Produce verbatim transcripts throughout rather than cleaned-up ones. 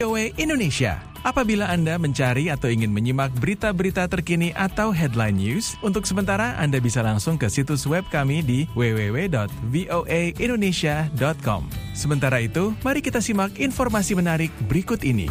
V O A Indonesia. Apabila Anda mencari atau ingin menyimak berita-berita terkini atau headline news, untuk sementara Anda bisa langsung ke situs web kami di w w w dot voa indonesia dot com. Sementara itu, mari kita simak informasi menarik berikut ini.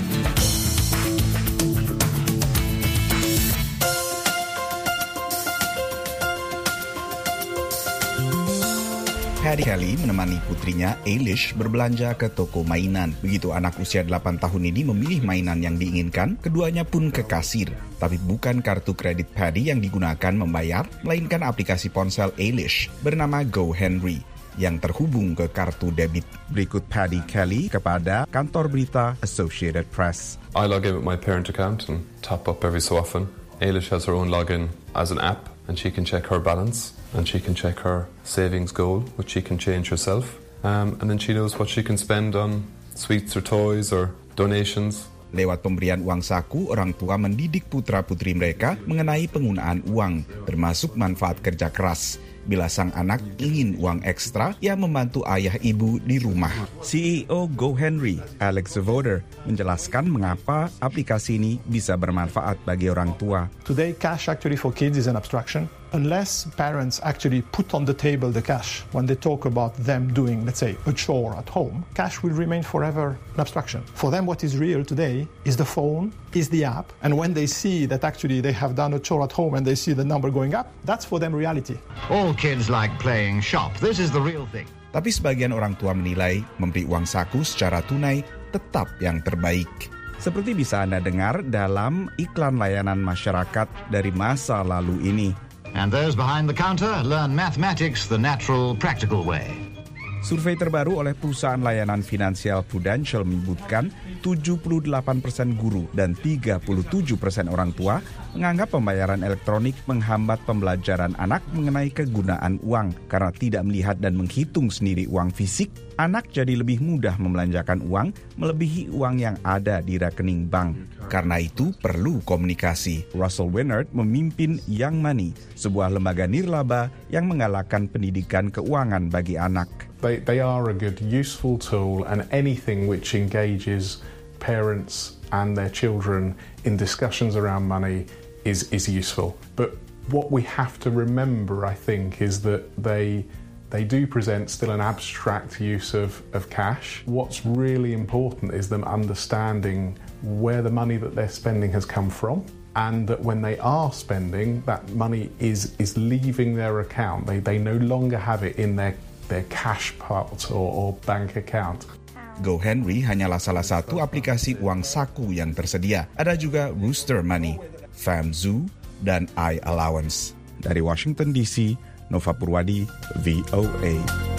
Paddy Kelly menemani putrinya Eilish berbelanja ke toko mainan. Begitu anak usia delapan tahun ini memilih mainan yang diinginkan, keduanya pun ke kasir. Tapi bukan kartu kredit Paddy yang digunakan membayar, melainkan aplikasi ponsel Eilish bernama GoHenry yang terhubung ke kartu debit. Berikut Paddy Kelly kepada kantor berita Associated Press. I log in with my parent account and top up every so often. Eilish has her own login as an app, and she can check her balance, and she can check her savings goal, which she can change herself. Um, and then she knows what she can spend on sweets or toys or donations. Lewat pemberian uang saku, orang tua mendidik putra-putri mereka mengenai penggunaan uang, termasuk manfaat kerja keras. Bila sang anak ingin uang ekstra, ia membantu ayah ibu di rumah. C E O GoHenry, Alex Voder, menjelaskan mengapa aplikasi ini bisa bermanfaat bagi orang tua. Today, cash actually for kids is an abstraction. Unless parents actually put on the table the cash when they talk about them doing, let's say, a chore at home, cash will remain forever an abstraction. For them, what is real today is the phone, is the app, and when they see that actually they have done a chore at home and they see the number going up, that's for them reality. All kids like playing shop. This is the real thing. Tapi sebagian orang tua menilai memberi uang saku secara tunai tetap yang terbaik. Seperti bisa Anda dengar dalam iklan layanan masyarakat dari masa lalu ini. And those behind the counter learn mathematics the natural, practical way. Survei terbaru oleh perusahaan layanan finansial Prudential menyebutkan tujuh puluh delapan persen guru dan tiga puluh tujuh persen orang tua menganggap pembayaran elektronik menghambat pembelajaran anak mengenai kegunaan uang. Karena tidak melihat dan menghitung sendiri uang fisik, anak jadi lebih mudah membelanjakan uang melebihi uang yang ada di rekening bank. Karena itu perlu komunikasi. Russell Winnard memimpin Young Money, sebuah lembaga nirlaba yang menggalakkan pendidikan keuangan bagi anak. They, they are a good, useful tool, and anything which engages parents and their children in discussions around money is, is useful. But what we have to remember, I think, is that they they do present still an abstract use of, of cash. What's really important is them understanding where the money that they're spending has come from, and that when they are spending, that money is, is leaving their account. They, they no longer have it in their their cash pot or, or bank account. GoHenry hanyalah salah satu aplikasi uang saku yang tersedia. Ada juga Rooster Money, FamZoo, dan iAllowance. Dari Washington D C, Nova Purwadi, V O A.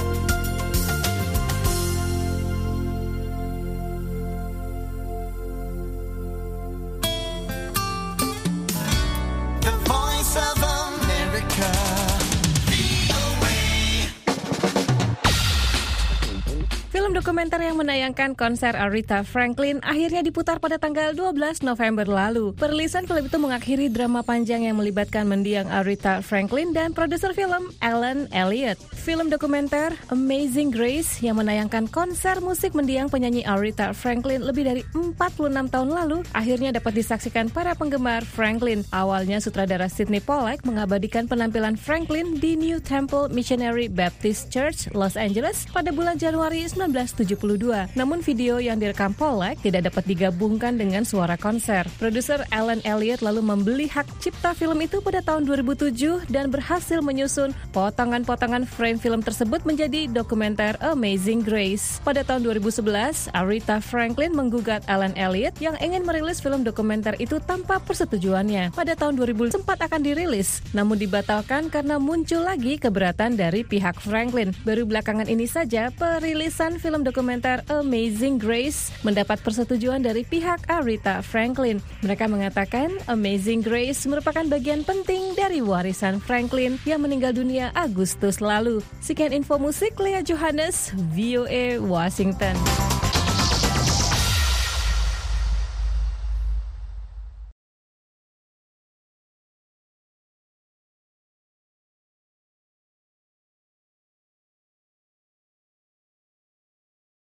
Dokumenter yang menayangkan konser Aretha Franklin akhirnya diputar pada tanggal dua belas November lalu. Perilisan film itu mengakhiri drama panjang yang melibatkan mendiang Aretha Franklin dan produser film Alan Elliott. Film dokumenter Amazing Grace yang menayangkan konser musik mendiang penyanyi Aretha Franklin lebih dari empat puluh enam tahun lalu akhirnya dapat disaksikan para penggemar Franklin. Awalnya sutradara Sidney Pollack mengabadikan penampilan Franklin di New Temple Missionary Baptist Church, Los Angeles pada bulan Januari seribu sembilan ratus tujuh puluh dua. Namun video yang direkam Pollack tidak dapat digabungkan dengan suara konser. Produser Alan Elliott lalu membeli hak cipta film itu pada tahun dua ribu tujuh dan berhasil menyusun potongan-potongan frame film tersebut menjadi dokumenter Amazing Grace. Pada tahun dua ribu sebelas, Aretha Franklin menggugat Alan Elliott yang ingin merilis film dokumenter itu tanpa persetujuannya. Pada tahun dua ribu sempat akan dirilis, namun dibatalkan karena muncul lagi keberatan dari pihak Franklin. Baru belakangan ini saja perilisan film dokumenter Amazing Grace mendapat persetujuan dari pihak Aretha Franklin. Mereka mengatakan Amazing Grace merupakan bagian penting dari warisan Franklin yang meninggal dunia Agustus lalu. Sekian info musik, Lea Johannes, V O A Washington.